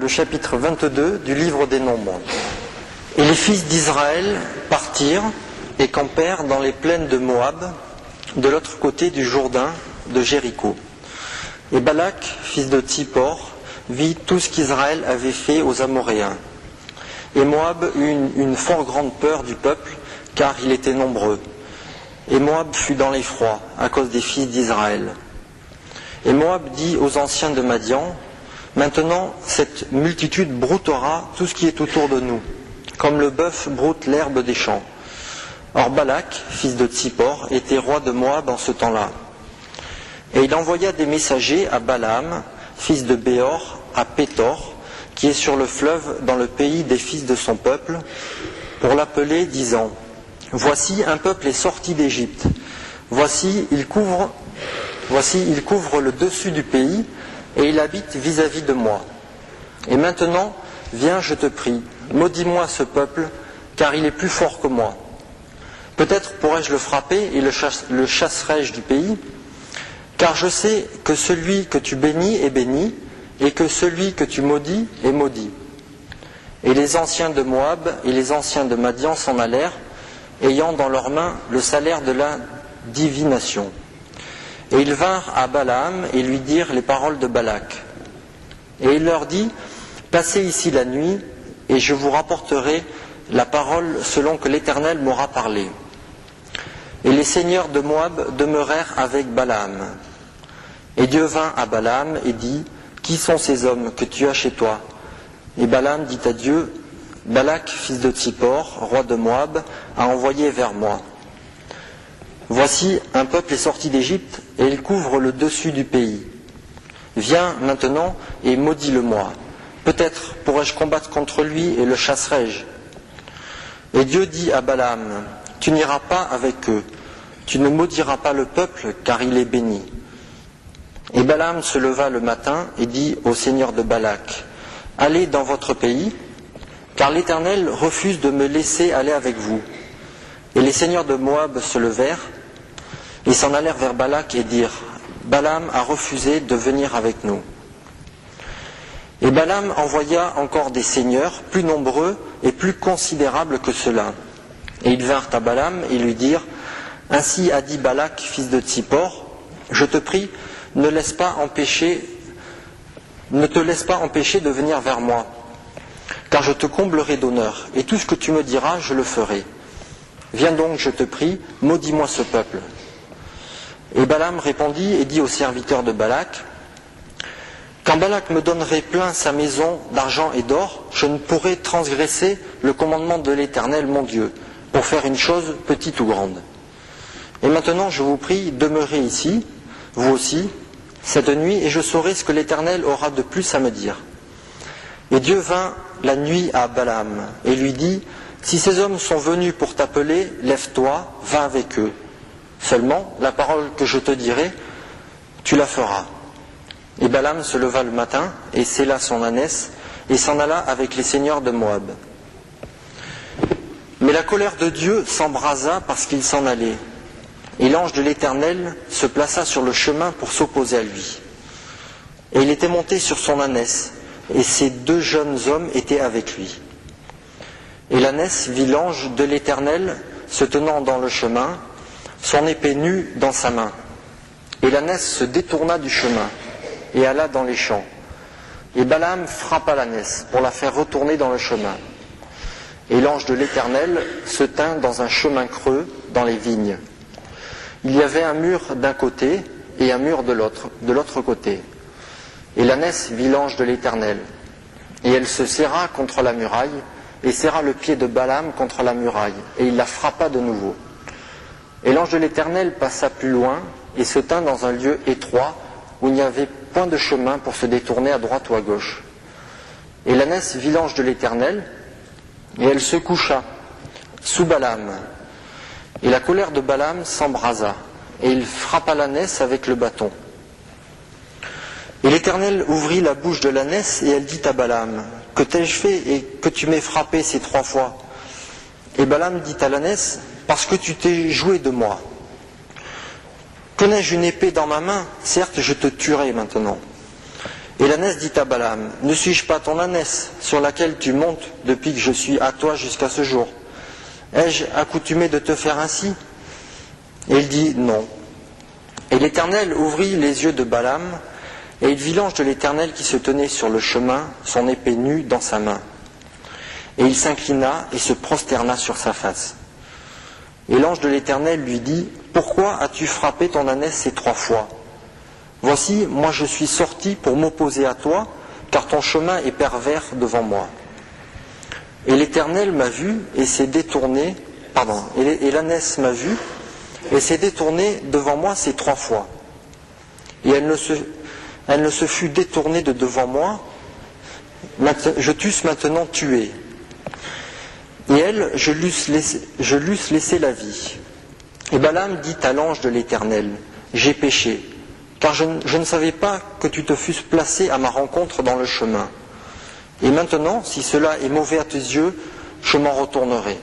chapitre 22 du livre des Nombres. Et les fils d'Israël partirent et campèrent dans les plaines de Moab, de l'autre côté du Jourdain de Jéricho. Et Balak, fils de Tsippor, vit tout ce qu'Israël avait fait aux Amoréens. Et Moab eut une fort grande peur du peuple, car il était nombreux. Et Moab fut dans l'effroi à cause des fils d'Israël. Et Moab dit aux anciens de Madian, « Maintenant, cette multitude broutera tout ce qui est autour de nous, comme le bœuf broute l'herbe des champs. » Or Balak, fils de Tsippor, était roi de Moab en ce temps-là. Et il envoya des messagers à Balaam, fils de Béor, à Pétor, qui est sur le fleuve dans le pays des fils de son peuple, pour l'appeler, disant, « Voici un peuple est sorti d'Égypte. Voici, il couvre le dessus du pays, et il habite vis-à-vis de moi. Et maintenant, viens, je te prie, maudis-moi ce peuple, car il est plus fort que moi. Peut-être pourrais-je le frapper et le chasserai-je du pays, car je sais que celui que tu bénis est béni, et que celui que tu maudis est maudit. » Et les anciens de Moab et les anciens de Madian s'en allèrent, ayant dans leurs mains le salaire de la divination. Et ils vinrent à Balaam et lui dirent les paroles de Balak. Et il leur dit, « Passez ici la nuit, et je vous rapporterai la parole selon que l'Éternel m'aura parlé. » Et les seigneurs de Moab demeurèrent avec Balaam. Et Dieu vint à Balaam et dit, « Qui sont ces hommes que tu as chez toi ?» Et Balaam dit à Dieu, « Balak, fils de Tsippor, roi de Moab, a envoyé vers moi. Voici, un peuple est sorti d'Égypte, et il couvre le dessus du pays. Viens maintenant et maudis-le-moi. Peut-être pourrais-je combattre contre lui et le chasserai-je. » Et Dieu dit à Balaam, « Tu n'iras pas avec eux, tu ne maudiras pas le peuple, car il est béni. » Et Balaam se leva le matin et dit au seigneur de Balak, « Allez dans votre pays, car l'Éternel refuse de me laisser aller avec vous. » Et les seigneurs de Moab se levèrent et s'en allèrent vers Balak et dirent, « Balaam a refusé de venir avec nous. » Et Balaam envoya encore des seigneurs plus nombreux et plus considérables que ceux-là. Et ils vinrent à Balaam et lui dirent, « Ainsi a dit Balak, fils de Tsippor, je te prie, ne te laisse pas empêcher de venir vers moi, car je te comblerai d'honneur, et tout ce que tu me diras, je le ferai. Viens donc, je te prie, maudis-moi ce peuple. » Et Balaam répondit et dit aux serviteurs de Balak, « Quand Balak me donnerait plein sa maison d'argent et d'or, je ne pourrai transgresser le commandement de l'Éternel, mon Dieu, pour faire une chose petite ou grande. Et maintenant, je vous prie, demeurez ici, vous aussi, cette nuit, et je saurai ce que l'Éternel aura de plus à me dire. » Et Dieu vint la nuit à Balaam et lui dit, « Si ces hommes sont venus pour t'appeler, lève-toi, va avec eux. Seulement, la parole que je te dirai, tu la feras. » Et Balaam se leva le matin et sella son ânesse et s'en alla avec les seigneurs de Moab. Mais la colère de Dieu s'embrasa parce qu'il s'en allait. Et l'ange de l'Éternel se plaça sur le chemin pour s'opposer à lui. Et il était monté sur son ânesse, et ces deux jeunes hommes étaient avec lui. Et l'ânesse vit l'ange de l'Éternel se tenant dans le chemin, son épée nue dans sa main. Et l'ânesse se détourna du chemin, et alla dans les champs. Et Balaam frappa l'ânesse pour la faire retourner dans le chemin. Et l'ange de l'Éternel se tint dans un chemin creux dans les vignes. Il y avait un mur d'un côté et un mur de l'autre côté. Et l'ânesse vit l'ange de l'Éternel. Et elle se serra contre la muraille, et serra le pied de Balaam contre la muraille, et il la frappa de nouveau. Et l'ange de l'Éternel passa plus loin, et se tint dans un lieu étroit, où il n'y avait point de chemin pour se détourner à droite ou à gauche. Et l'ânesse vit l'ange de l'Éternel, et elle se coucha sous Balaam. Et la colère de Balaam s'embrasa, et il frappa l'ânesse avec le bâton. Et l'Éternel ouvrit la bouche de l'ânesse, et elle dit à Balaam, « Que t'ai-je fait et que tu m'aies frappé ces 3 fois ?» Et Balaam dit à l'ânesse, « Parce que tu t'es joué de moi. Que n'ai-je une épée dans ma main, certes je te tuerai maintenant. » Et l'ânesse dit à Balaam, ne suis-je pas ton ânesse sur laquelle tu montes depuis que je suis à toi jusqu'à ce jour? Ai-je accoutumé de te faire ainsi? Et il dit non. Et l'Éternel ouvrit les yeux de Balaam, et il vit l'ange de l'Éternel qui se tenait sur le chemin, son épée nue dans sa main. Et il s'inclina et se prosterna sur sa face. Et l'ange de l'Éternel lui dit, pourquoi as-tu frappé ton ânesse ces 3 fois? Voici, moi je suis sorti pour m'opposer à toi, car ton chemin est pervers devant moi. Et l'Éternel m'a vu et s'est détourné, et l'ânesse m'a vu et s'est détournée devant moi ces 3 fois. Et elle ne se fut détournée de devant moi, je t'eusse maintenant tué. Et elle, je l'eusse laissé la vie. Et Balaam dit à l'ange de l'Éternel, j'ai péché, car je ne savais pas que tu te fusses placé à ma rencontre dans le chemin. Et maintenant, si cela est mauvais à tes yeux, je m'en retournerai.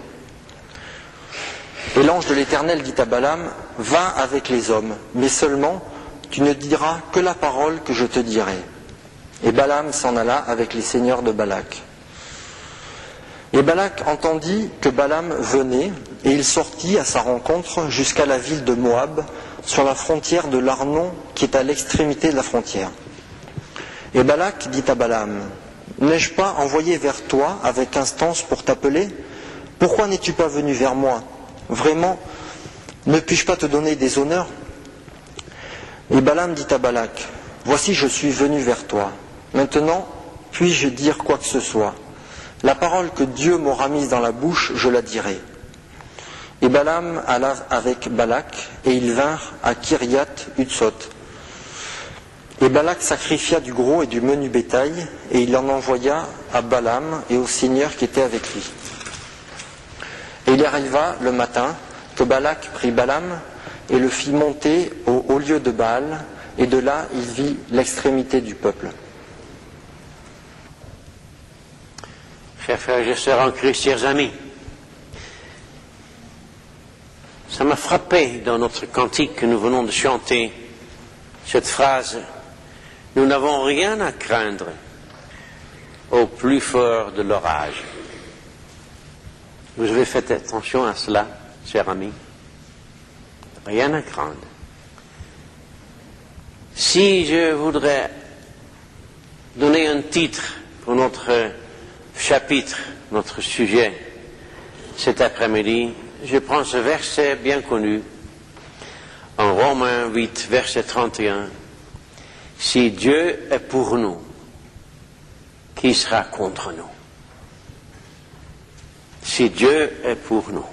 Et l'ange de l'Éternel dit à Balaam, va avec les hommes, mais seulement tu ne diras que la parole que je te dirai. Et Balaam s'en alla avec les seigneurs de Balak. Et Balak entendit que Balaam venait, et il sortit à sa rencontre jusqu'à la ville de Moab, sur la frontière de l'Arnon, qui est à l'extrémité de la frontière. Et Balak dit à Balaam, n'ai-je pas envoyé vers toi avec instance pour t'appeler? Pourquoi n'es-tu pas venu vers moi? Vraiment, ne puis-je pas te donner des honneurs? Et Balaam dit à Balak, voici je suis venu vers toi. Maintenant, puis-je dire quoi que ce soit? La parole que Dieu m'aura mise dans la bouche, je la dirai. Et Balaam alla avec Balak, et ils vinrent à Kiriath Hutsot. Et Balak sacrifia du gros et du menu bétail, et il en envoya à Balaam et aux seigneurs qui étaient avec lui. Et il arriva le matin que Balak prit Balaam et le fit monter au haut lieu de Baal, et de là il vit l'extrémité du peuple. Chers frères et sœurs en Christ, chers amis, ça m'a frappé dans notre cantique que nous venons de chanter, cette phrase, nous n'avons rien à craindre au plus fort de l'orage. Vous avez fait attention à cela, chers amis. Rien à craindre. Si je voudrais donner un titre pour notre chapitre, notre sujet, cet après-midi, je prends ce verset bien connu, en Romains 8, verset 31. Si Dieu est pour nous, qui sera contre nous? Si Dieu est pour nous.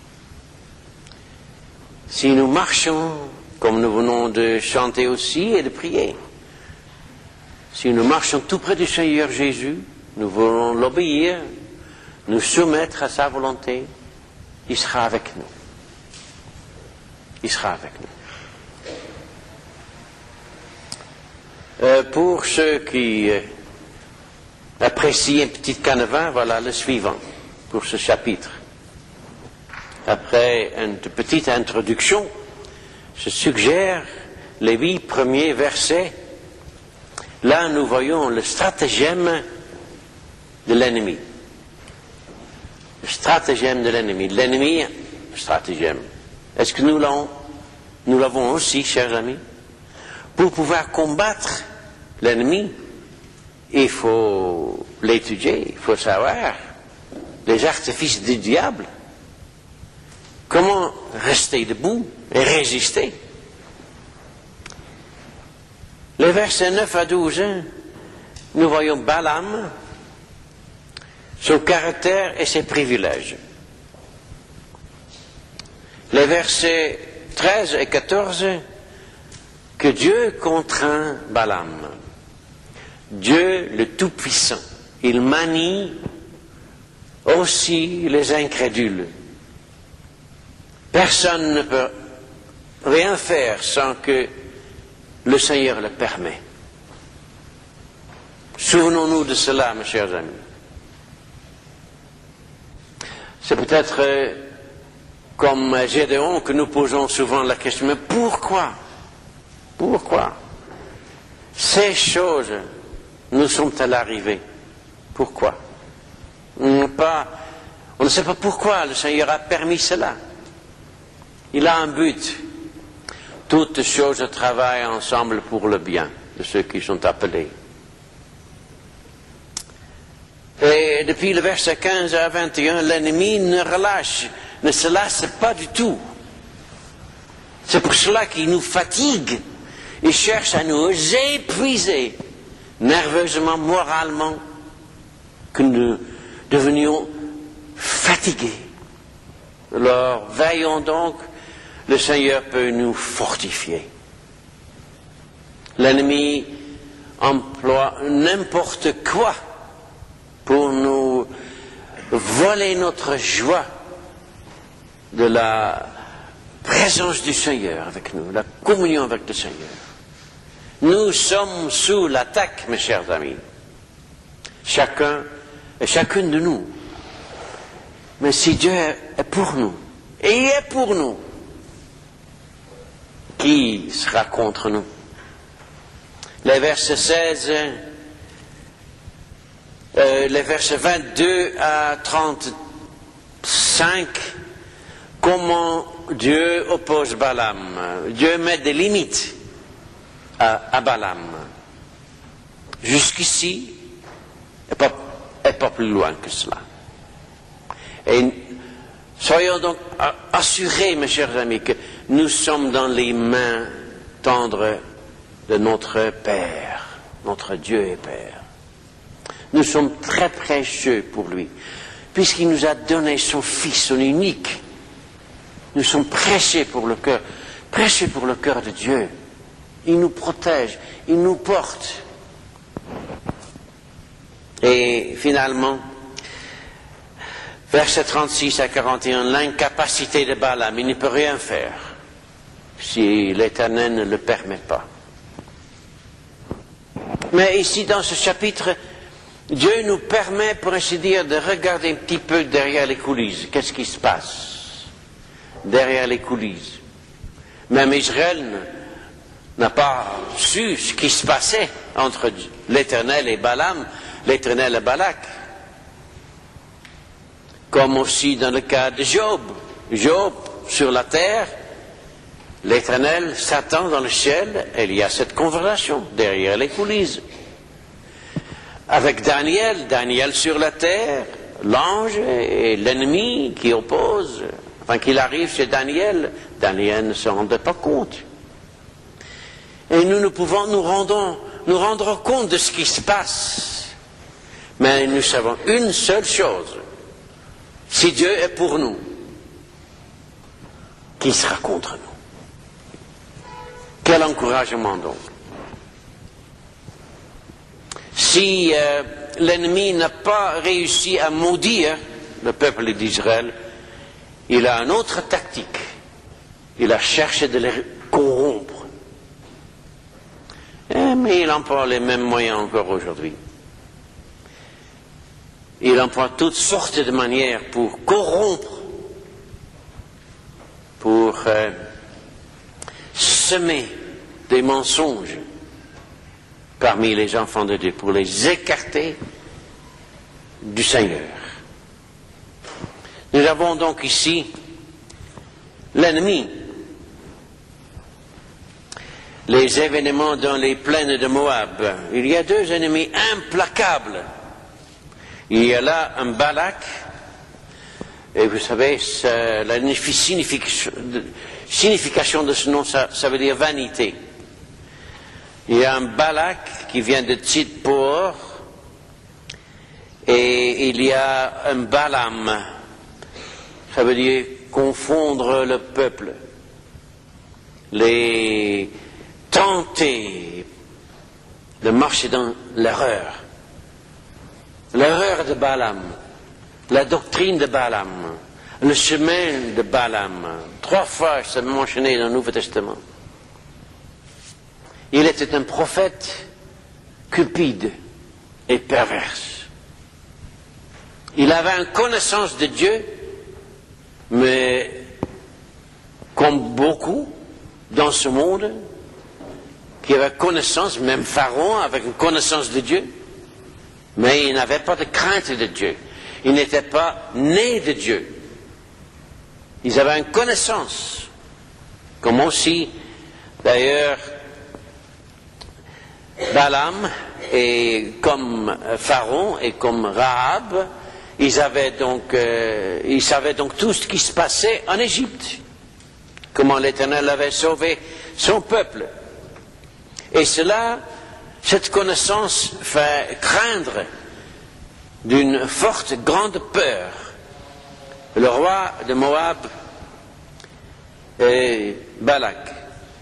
Si nous marchons, comme nous venons de chanter aussi et de prier, si nous marchons tout près du Seigneur Jésus, nous voulons l'obéir, nous soumettre à sa volonté, il sera avec nous. Il sera avec nous. Pour ceux qui apprécient un petit canevas, voilà le suivant pour ce chapitre. Après une petite introduction, je suggère les 8 premiers versets. Là, nous voyons le stratagème de l'ennemi. Le stratagème de l'ennemi. L'ennemi, stratagème. Est-ce que nous l'avons aussi, chers amis? Pour pouvoir combattre l'ennemi, il faut l'étudier, il faut savoir les artifices du diable. Comment rester debout et résister? Les versets 9 à 12, nous voyons Balaam, son caractère et ses privilèges. Les versets 13 et 14, que Dieu contraint Balaam. Dieu le Tout-Puissant, il manie aussi les incrédules. Personne ne peut rien faire sans que le Seigneur le permet. Souvenons-nous de cela, mes chers amis. C'est peut-être comme Gédéon que nous posons souvent la question, mais pourquoi? Pourquoi ces choses nous sommes-elles arrivées? Pourquoi? On ne sait pas pourquoi le Seigneur a permis cela. Il a un but. Toutes choses travaillent ensemble pour le bien de ceux qui sont appelés. Et depuis le verset 15 à 21, l'ennemi ne se lasse pas du tout. C'est pour cela qu'il nous fatigue. Il cherche à nous épuiser nerveusement, moralement, que nous devenions fatigués. Alors, veillons donc, le Seigneur peut nous fortifier. L'ennemi emploie n'importe quoi pour nous voler notre joie de la présence du Seigneur avec nous, la communion avec le Seigneur. Nous sommes sous l'attaque, mes chers amis. Chacun et chacune de nous. Mais si Dieu est pour nous, et il est pour nous, qui sera contre nous? Les versets 16, les versets 22 à 35, comment Dieu oppose Balaam. Dieu met des limites à Balaam. Jusqu'ici, et pas plus loin que cela. Et soyons donc assurés, mes chers amis, que nous sommes dans les mains tendres de notre Père, notre Dieu et Père. Nous sommes très précieux pour lui, puisqu'il nous a donné son Fils, son unique. Nous sommes précieux pour le cœur de Dieu. Il nous protège, il nous porte. Et finalement, versets 36 à 41, l'incapacité de Balaam, il ne peut rien faire si l'Éternel ne le permet pas. Mais ici, dans ce chapitre, Dieu nous permet, pour ainsi dire, de regarder un petit peu derrière les coulisses. Qu'est-ce qui se passe derrière les coulisses? Même Israël n'a pas su ce qui se passait entre l'Éternel et Balaam, l'Éternel et Balak. Comme aussi dans le cas de Job. Job, sur la terre, l'Éternel, Satan dans le ciel, et il y a cette conversation derrière les coulisses. Avec Daniel, Daniel sur la terre, l'ange et l'ennemi qui opposent. Enfin, qu'il arrive chez Daniel, Daniel ne se rendait pas compte. Et nous pouvons nous rendre compte de ce qui se passe. Mais nous savons une seule chose. Si Dieu est pour nous, qui sera contre nous? Quel encouragement donc. Si l'ennemi n'a pas réussi à maudire le peuple d'Israël, il a une autre tactique. Il a cherché de les corrompre. Mais il emploie les mêmes moyens encore aujourd'hui. Il emploie toutes sortes de manières pour corrompre, pour semer des mensonges parmi les enfants de Dieu, pour les écarter du Seigneur. Nous avons donc ici l'ennemi, les événements dans les plaines de Moab. Il y a deux ennemis implacables. Il y a là un Balak, et vous savez, la signification de ce nom, ça veut dire vanité. Il y a un Balak qui vient de Tzidpor, et il y a un Balaam, ça veut dire confondre le peuple, les tenter de marcher dans l'erreur. L'erreur de Balaam, la doctrine de Balaam, le chemin de Balaam. 3 fois c'est mentionné dans le Nouveau Testament. Il était un prophète cupide et perverse. Il avait une connaissance de Dieu, mais comme beaucoup dans ce monde, qui avaient connaissance, même Pharaon avec une connaissance de Dieu, Mais ils n'avaient pas de crainte de Dieu. Ils n'étaient pas nés de Dieu. Ils avaient une connaissance. Comme aussi, d'ailleurs, Balaam et comme Pharaon et comme Rahab, ils savaient donc tout ce qui se passait en Égypte. Comment l'Éternel avait sauvé son peuple. Et cette connaissance fait craindre d'une forte, grande peur le roi de Moab et Balak.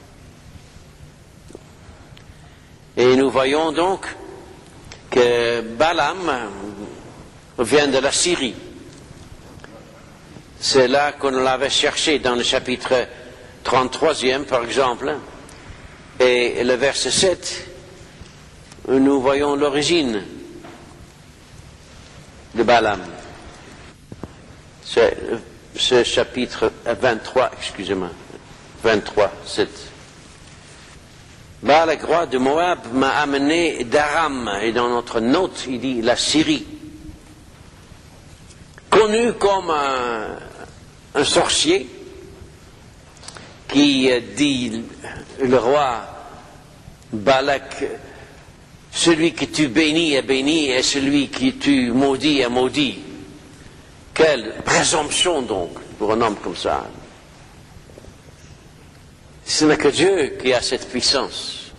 Et nous voyons donc que Balaam vient de la Syrie. C'est là qu'on l'avait cherché dans le chapitre 33e, par exemple. Et le verset 7, nous voyons l'origine de Balaam. C'est ce chapitre 23, excusez-moi, 23, 7. Balak, roi de Moab, m'a amené d'Aram, et dans notre note, il dit la Syrie, connu comme un sorcier, qui dit le roi Balak, celui que tu bénis est béni, et celui que tu maudis est maudit. Quelle présomption donc, pour un homme comme ça. Ce n'est que Dieu qui a cette puissance.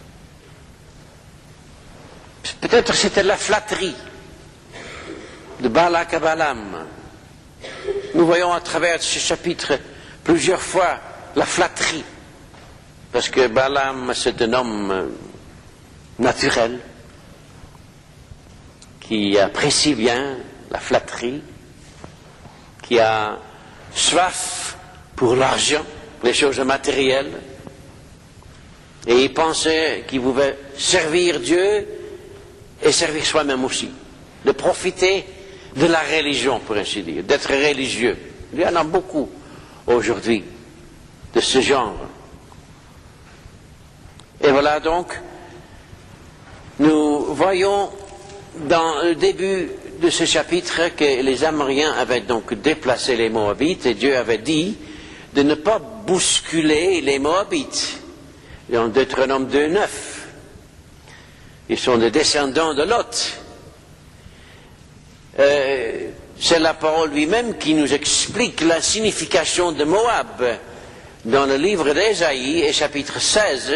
Peut-être c'était la flatterie de Balak à Balaam. Nous voyons à travers ce chapitre plusieurs fois la flatterie. Parce que Balaam, c'est un homme naturel qui apprécie bien la flatterie, qui a soif pour l'argent, les choses matérielles, et il pensait qu'il pouvait servir Dieu et servir soi-même aussi, de profiter de la religion, pour ainsi dire, d'être religieux. Il y en a beaucoup aujourd'hui de ce genre. Et voilà donc, nous voyons dans le début de ce chapitre que les Ammoniens avaient donc déplacé les Moabites et Dieu avait dit de ne pas bousculer les Moabites. Dans Deutéronome 2:9, ils sont des descendants de Lot. C'est la parole lui-même qui nous explique la signification de Moab dans le livre d'Ésaïe, et chapitre 16,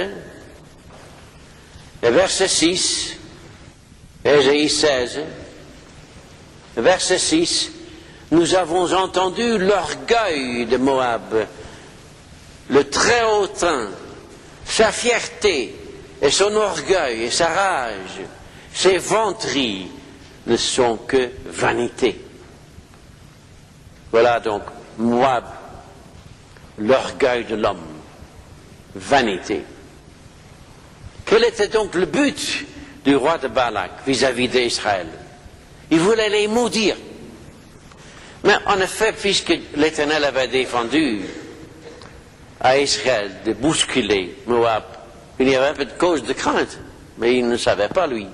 et verset 6, Ésaïe 16, verset 6, nous avons entendu l'orgueil de Moab, le très hautain, sa fierté et son orgueil et sa rage, ses vanteries ne sont que vanité. Voilà donc Moab, l'orgueil de l'homme, vanité. Quel était donc le but du roi de Balak vis-à-vis d'Israël? Il voulait les maudire. Mais en effet, puisque l'Éternel avait défendu à Israël de bousculer Moab, il y avait un peu de cause de crainte, mais il ne savait pas lui.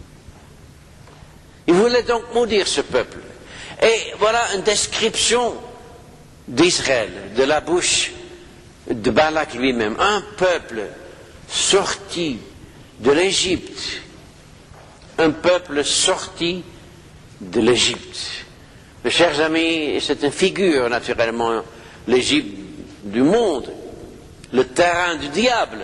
Il voulait donc maudire ce peuple. Et voilà une description d'Israël, de la bouche de Balak lui-même. Un peuple sorti de l'Égypte. Un peuple sorti de l'Égypte. Mes chers amis, c'est une figure, naturellement, l'Égypte du monde, le terrain du diable.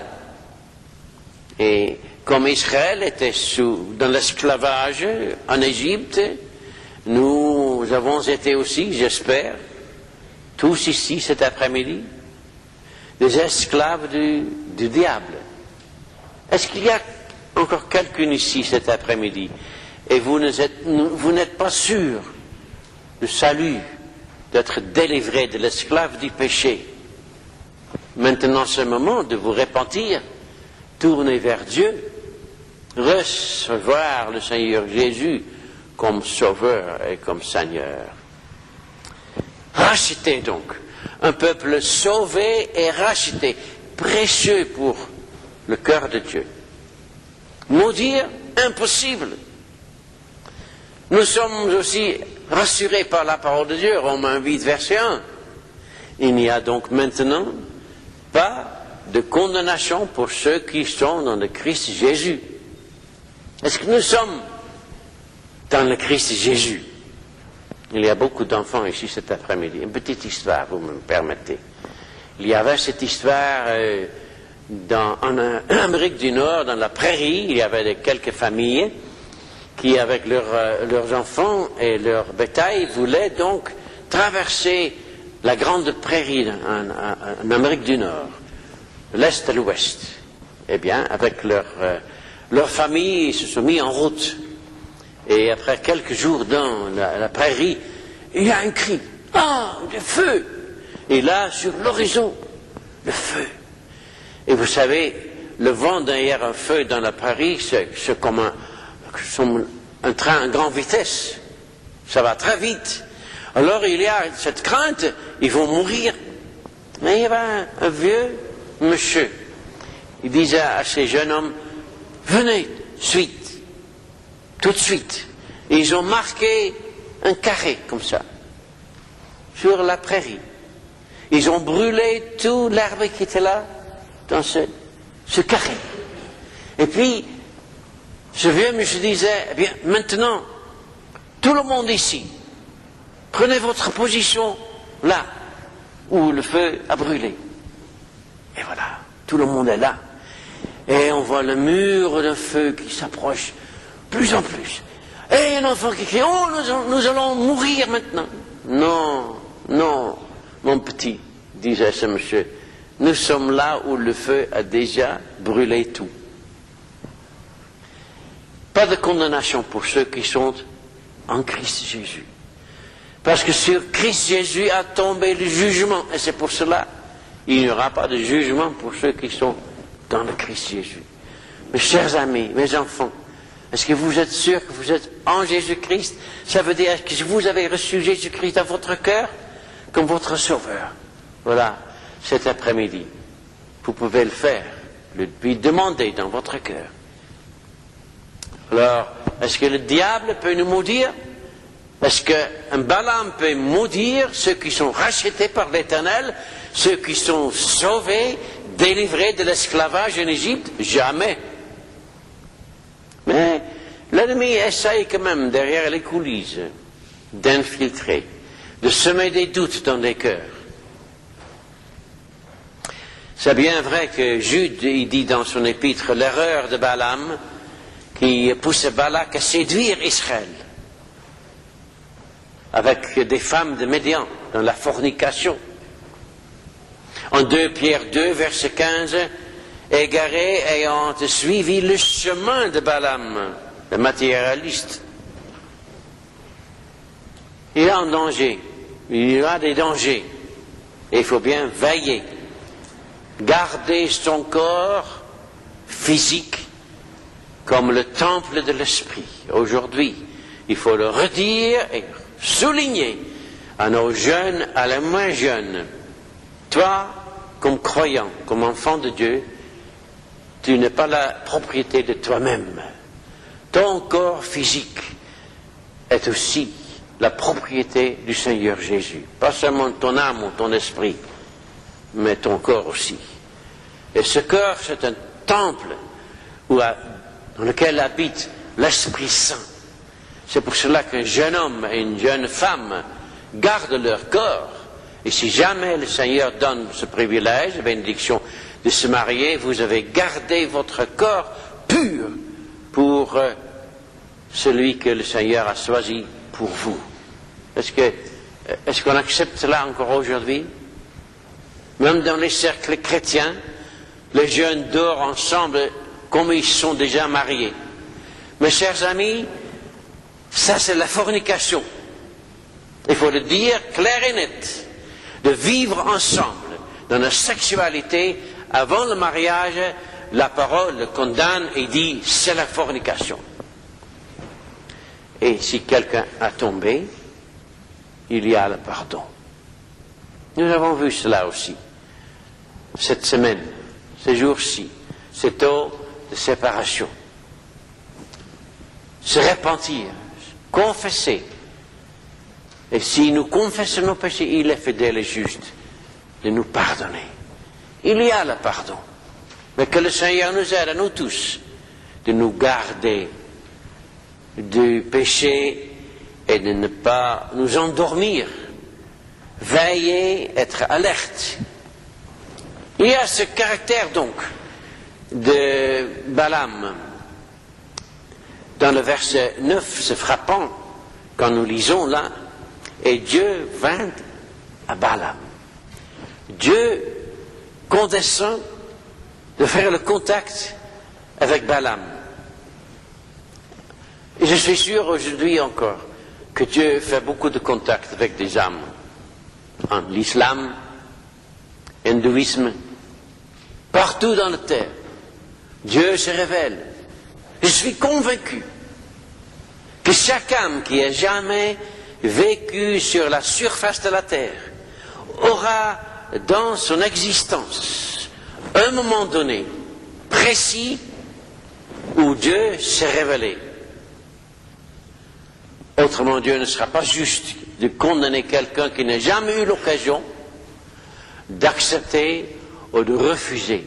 Et comme Israël était dans l'esclavage en Égypte, nous avons été aussi, j'espère, tous ici cet après-midi, des esclaves du diable. Est-ce qu'il y a encore quelqu'un ici cet après-midi et vous n'êtes pas sûr du salut, d'être délivré de l'esclave du péché? Maintenant, c'est le moment de vous repentir, tourner vers Dieu, recevoir le Seigneur Jésus comme Sauveur et comme Seigneur. Racheté donc, un peuple sauvé et racheté, précieux pour le cœur de Dieu. Maudire, impossible. Nous sommes aussi rassurés par la parole de Dieu, Romains 8, verset 1. Il n'y a donc maintenant pas de condamnation pour ceux qui sont dans le Christ Jésus. Est-ce que nous sommes dans le Christ Jésus? Il y a beaucoup d'enfants ici cet après-midi. Une petite histoire, vous me permettez. Il y avait cette histoire en Amérique du Nord, dans la prairie. Il y avait quelques familles qui, avec leurs enfants et leur bétail, voulaient donc traverser la grande prairie en Amérique du Nord, de l'est à l'ouest. Eh bien, avec leur famille, ils se sont mis en route. Et après quelques jours dans la prairie, il y a un cri. Ah, le feu! Et là, sur l'horizon, le feu. Et vous savez, le vent derrière un feu dans la prairie, c'est comme un train à grande vitesse. Ça va très vite. Alors il y a cette crainte, ils vont mourir. Mais il y avait un vieux monsieur. Il disait à ces jeunes hommes, venez, suite. Tout de suite. Et ils ont marqué un carré comme ça, sur la prairie. Ils ont brûlé tout l'herbe qui était là, dans ce carré. Et puis, ce vieux monsieur disait, eh bien, maintenant, tout le monde ici, prenez votre position là, où le feu a brûlé. Et voilà, tout le monde est là. Et on voit le mur de feu qui s'approche plus en plus. Et un enfant qui crie, oh, nous allons mourir maintenant. Non, non, mon petit, disait ce monsieur, nous sommes là où le feu a déjà brûlé tout. Pas de condamnation pour ceux qui sont en Christ Jésus. Parce que sur Christ Jésus a tombé le jugement. Et c'est pour cela qu'il n'y aura pas de jugement pour ceux qui sont dans le Christ Jésus. Mes chers amis, mes enfants, est-ce que vous êtes sûrs que vous êtes en Jésus-Christ? Ça veut dire que vous avez reçu Jésus-Christ dans votre cœur comme votre sauveur. Voilà, cet après-midi, vous pouvez le faire, lui demander dans votre cœur. Alors, est-ce que le diable peut nous maudire? Est-ce qu'un Balaam peut maudire ceux qui sont rachetés par l'Éternel, ceux qui sont sauvés, délivrés de l'esclavage en Égypte? Jamais. Mais l'ennemi essaye quand même, derrière les coulisses, d'infiltrer, de semer des doutes dans les cœurs. C'est bien vrai que Jude, il dit dans son épître, l'erreur de Balaam, qui poussait Balak à séduire Israël, avec des femmes de Médian, dans la fornication. En 2 Pierre 2, verset 15, égarés ayant suivi le chemin de Balaam, le matérialiste. Il est en danger, il y a des dangers, et il faut bien veiller, garder son corps physique comme le temple de l'esprit. Aujourd'hui, il faut le redire et souligner à nos jeunes, à les moins jeunes. Toi, comme croyant, comme enfant de Dieu, tu n'es pas la propriété de toi-même. Ton corps physique est aussi la propriété du Seigneur Jésus. Pas seulement ton âme ou ton esprit, mais ton corps aussi. Et ce corps, c'est un temple dans lequel habite l'Esprit Saint. C'est pour cela qu'un jeune homme et une jeune femme gardent leur corps. Et si jamais le Seigneur donne ce privilège, la bénédiction de se marier, vous avez gardé votre corps pur pour celui que le Seigneur a choisi pour vous. Est-ce qu'on accepte cela encore aujourd'hui? Même dans les cercles chrétiens, les jeunes dorment ensemble comme ils sont déjà mariés. Mes chers amis, ça c'est la fornication. Il faut le dire clair et net. De vivre ensemble dans la sexualité avant le mariage, la parole le condamne et dit c'est la fornication. Et si quelqu'un a tombé, il y a le pardon. Nous avons vu cela aussi cette semaine, ces jours-ci, cette eau de séparation. Se repentir, confesser. Et si nous confessons nos péchés, il est fidèle et juste de nous pardonner. Il y a le pardon. Mais que le Seigneur nous aide à nous tous de nous garder du péché et de ne pas nous endormir. Veiller, être alerte. Il y a ce caractère donc de Balaam. Dans le verset 9, c'est frappant quand nous lisons là, et Dieu vint à Balaam. Dieu condescend de faire le contact avec Balaam. Et je suis sûr aujourd'hui encore que Dieu fait beaucoup de contacts avec des âmes. En l'islam, l'hindouisme, partout dans la terre, Dieu se révèle. Je suis convaincu que chaque âme qui a jamais vécu sur la surface de la terre aura dans son existence un moment donné précis où Dieu s'est révélé. Autrement, Dieu ne sera pas juste de condamner quelqu'un qui n'a jamais eu l'occasion d'accepter ou de refuser.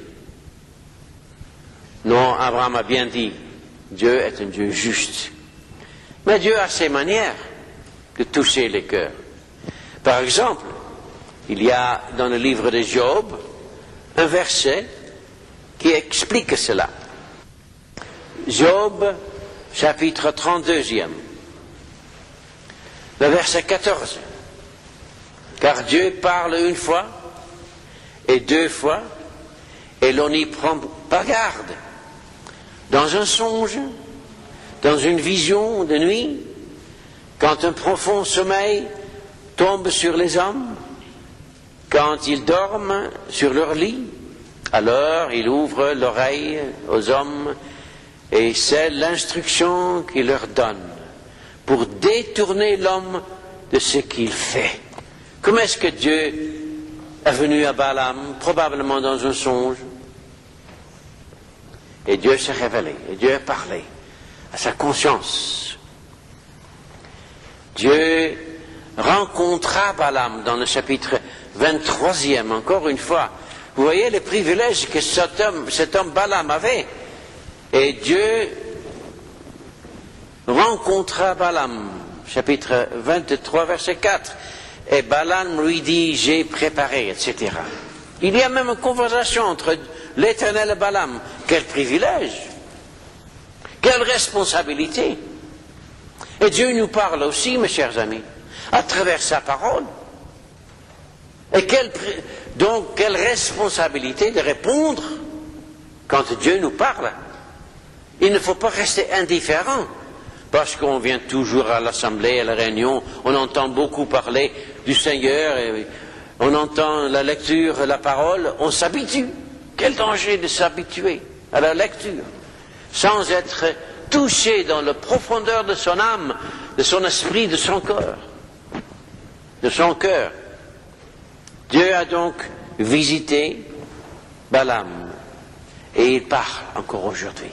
Non, Abraham a bien dit, Dieu est un Dieu juste. Mais Dieu a ses manières de toucher les cœurs. Par exemple, il y a dans le livre de Job un verset qui explique cela. Job, chapitre 32e, le verset 14. Car Dieu parle une fois et deux fois et l'on n'y prend pas garde. Dans un songe, dans une vision de nuit, quand un profond sommeil tombe sur les hommes, quand ils dorment sur leur lit, alors il ouvre l'oreille aux hommes et c'est l'instruction qu'il leur donne pour détourner l'homme de ce qu'il fait. Comment est-ce que Dieu est venu à Balaam? Probablement dans un songe. Et Dieu s'est révélé, et Dieu a parlé à sa conscience. Dieu rencontra Balaam dans le chapitre 23e, encore une fois. Vous voyez les privilèges que cet homme Balaam avait. Et Dieu rencontra Balaam, chapitre 23, verset 4. Et Balaam lui dit, j'ai préparé, etc. Il y a même une conversation entre l'Éternel et Balaam. Quel privilège! Quelle responsabilité! Et Dieu nous parle aussi, mes chers amis, à travers sa parole. Et donc, quelle responsabilité de répondre quand Dieu nous parle. Il ne faut pas rester indifférent, parce qu'on vient toujours à l'assemblée, à la réunion, on entend beaucoup parler du Seigneur, et on entend la lecture, la parole, on s'habitue. Quel danger de s'habituer à la lecture, sans être touché dans la profondeur de son âme, de son esprit, de son corps, de son cœur. Dieu a donc visité Balaam, et il parle encore aujourd'hui.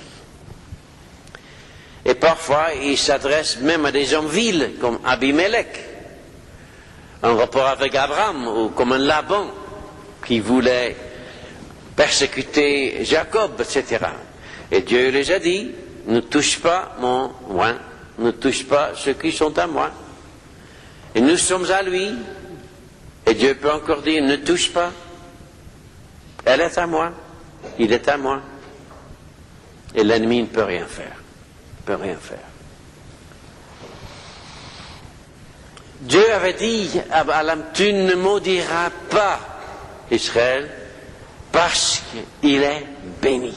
Et parfois, il s'adresse même à des hommes vils, comme Abimelech, en rapport avec Abraham, ou comme un Laban, qui voulait persécuter Jacob, etc. Et Dieu les a dit, ne touche pas mon oint, ne touche pas ceux qui sont à moi. Et nous sommes à lui, et Dieu peut encore dire, ne touche pas, elle est à moi, il est à moi. Et l'ennemi ne peut rien faire. Ne peut rien faire. Dieu avait dit à Balaam, tu ne maudiras pas Israël parce qu'il est béni.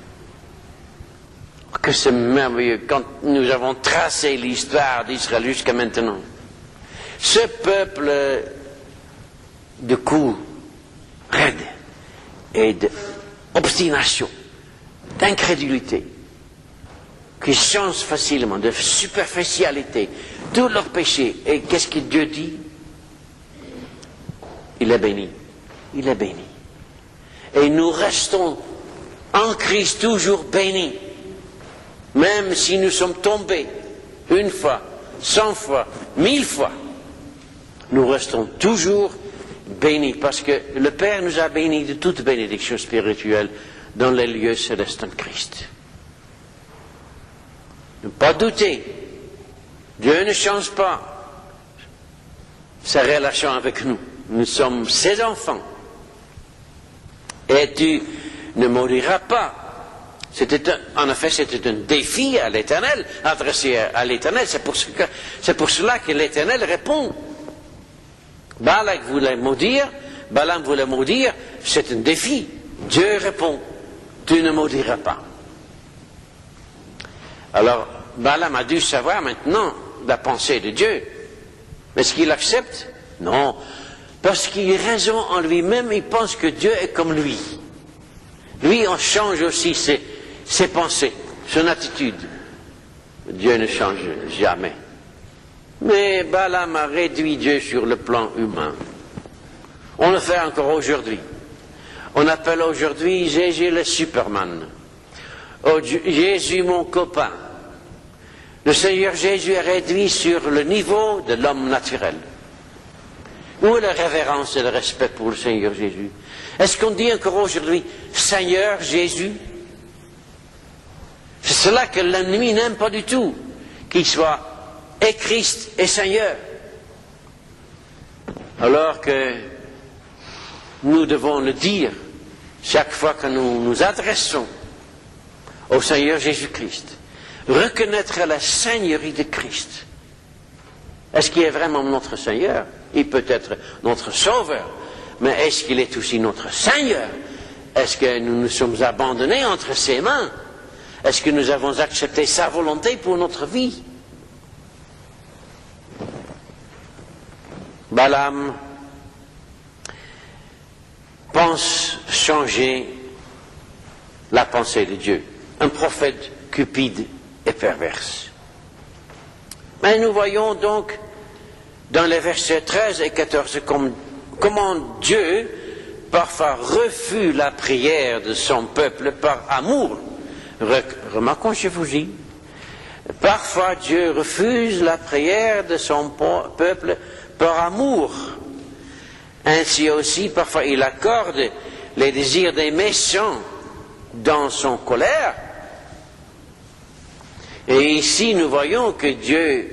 Que c'est merveilleux quand nous avons tracé l'histoire d'Israël jusqu'à maintenant. Ce peuple de coups raides et d'obstination, d'incrédulité, qui changent facilement, de superficialité, tous leurs péchés. Et qu'est-ce que Dieu dit? Il est béni. Il est béni. Et nous restons en Christ toujours bénis. Même si nous sommes tombés une fois, 100 fois, 1000 fois, nous restons toujours bénis, parce que le Père nous a bénis de toute bénédiction spirituelle dans les lieux célestes en Christ. Ne pas douter, Dieu ne change pas sa relation avec nous. Nous sommes ses enfants. Et tu ne maudiras pas. En effet, c'était un défi à l'Éternel, adressé à l'Éternel. C'est pour cela que l'Éternel répond. Balak voulait maudire, Balaam voulait maudire, c'est un défi. Dieu répond, tu ne maudiras pas. Alors, Balaam a dû savoir maintenant la pensée de Dieu. Est-ce qu'il accepte? Non. Parce qu'il a raison en lui-même, il pense que Dieu est comme lui. Lui, on change aussi ses pensées, son attitude. Dieu ne change jamais. Mais Balaam a réduit Dieu sur le plan humain. On le fait encore aujourd'hui. On appelle aujourd'hui Jésus le Superman. Oh, Jésus mon copain. Le Seigneur Jésus est réduit sur le niveau de l'homme naturel. Où est la révérence et le respect pour le Seigneur Jésus? Est-ce qu'on dit encore aujourd'hui Seigneur Jésus? C'est cela que l'ennemi n'aime pas du tout, qu'il soit et Christ et Seigneur. Alors que nous devons le dire chaque fois que nous nous adressons au Seigneur Jésus-Christ. Reconnaître la Seigneurie de Christ. Est-ce qu'il est vraiment notre Seigneur? Il peut être notre Sauveur, mais est-ce qu'il est aussi notre Seigneur? Est-ce que nous nous sommes abandonnés entre ses mains? Est-ce que nous avons accepté sa volonté pour notre vie? Balaam pense changer la pensée de Dieu. Un prophète cupide et perverse. Mais nous voyons donc dans les versets 13 et 14 comment Dieu parfois refuse la prière de son peuple par amour. Remarquons, je vous dis, parfois Dieu refuse la prière de son peuple par amour. Ainsi aussi, parfois il accorde les désirs des méchants dans son colère. Et ici, nous voyons que Dieu,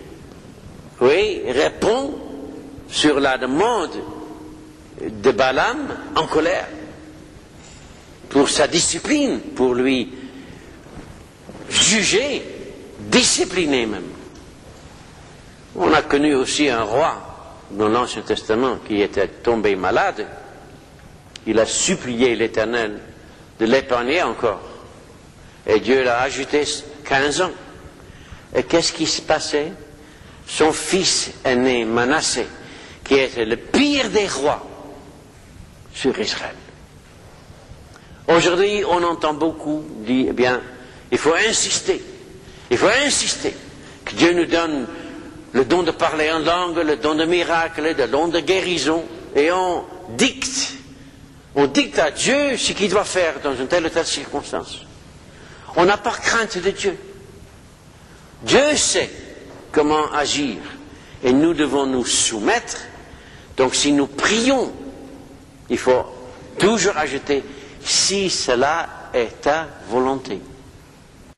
répond sur la demande de Balaam en colère pour sa discipline, pour lui juger, discipliner même. On a connu aussi un roi dans l'Ancien Testament qui était tombé malade. Il a supplié l'Éternel de l'épargner encore. Et Dieu l'a ajouté 15 ans. Et qu'est-ce qui se passait? Son fils aîné, Manassé, qui était le pire des rois sur Israël. Aujourd'hui, on entend beaucoup dire, eh bien, il faut insister que Dieu nous donne le don de parler en langue, le don de miracle, le don de guérison, et on dicte à Dieu ce qu'il doit faire dans une telle ou telle circonstance. On n'a pas crainte de Dieu. Dieu sait comment agir, et nous devons nous soumettre. Donc si nous prions, il faut toujours ajouter, si cela est ta volonté.